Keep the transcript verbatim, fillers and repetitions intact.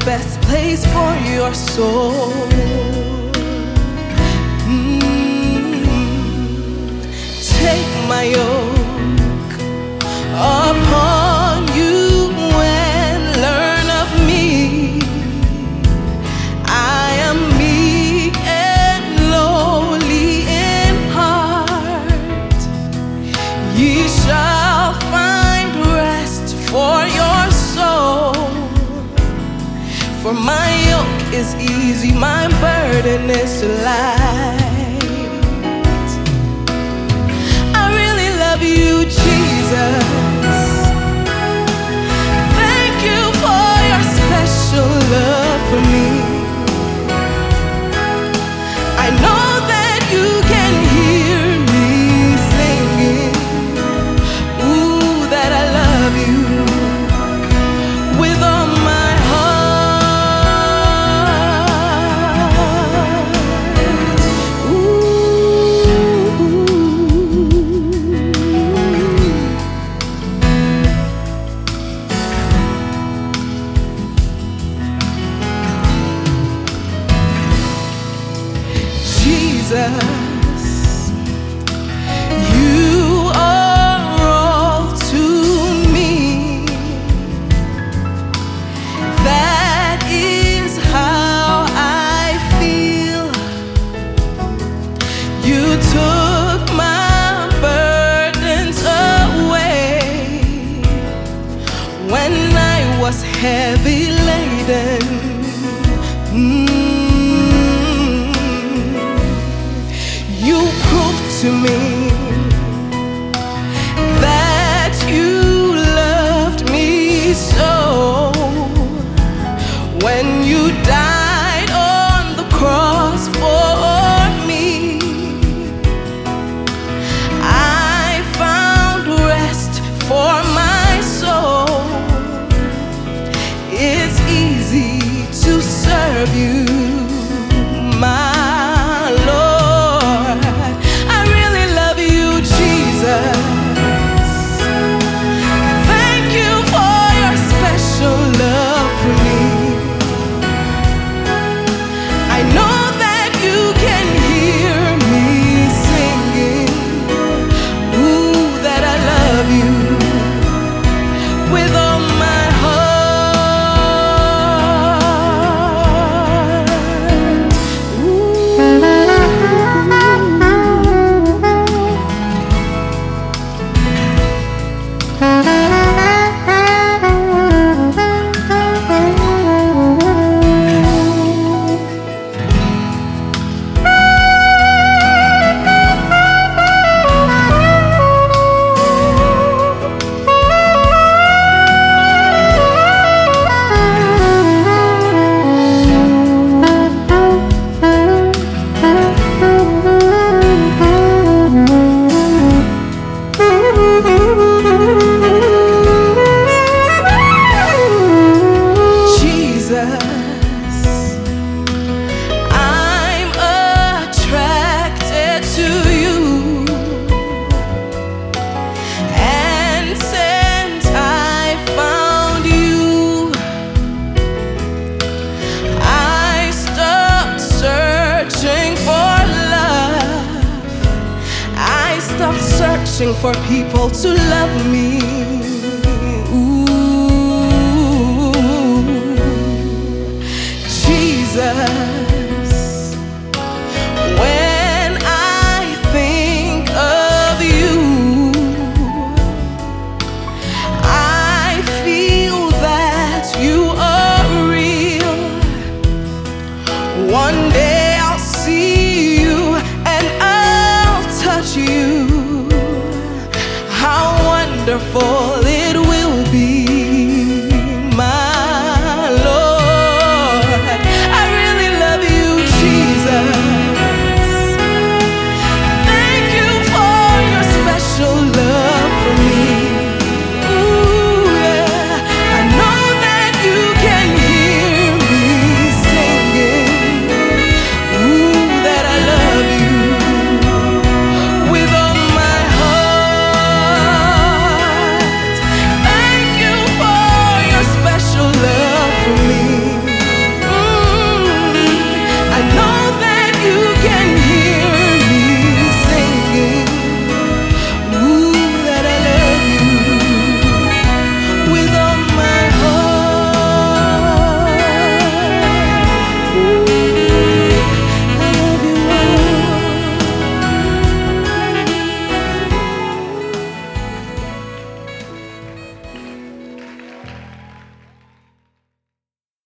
best place for your soul. Mm. Take my yoke upon you and learn of me. I am meek and lowly in heart. Ye shall find rest for your soul. For my yoke is easy, my burden is light. I really love you, Jesus. Thank you for your special love for me. I know that you can hear me singing, ooh, that I love you with all my heart. Ooh. Jesus, you are all to me. That is how I feel. You took my burdens away when I was heavy laden. Mm. You proved to me that you loved me so when you died on the cross for me. I found rest for my soul. It's easy to serve you, my with all my heart. Searching for people to love me. Ooh, Jesus, when I think of you, I feel that you are real. One day I'll see you and I'll touch you. How wonderful